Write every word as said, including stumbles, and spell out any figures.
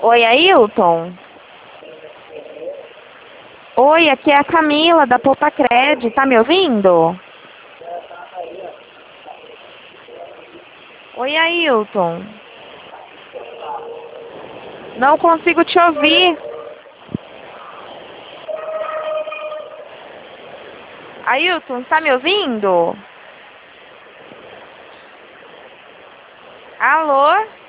Oi, Ailton? Oi, aqui é a Camila da Poupa Cred. Tá me ouvindo? Oi, Ailton. Não consigo te ouvir. Ailton, tá me ouvindo? Alô?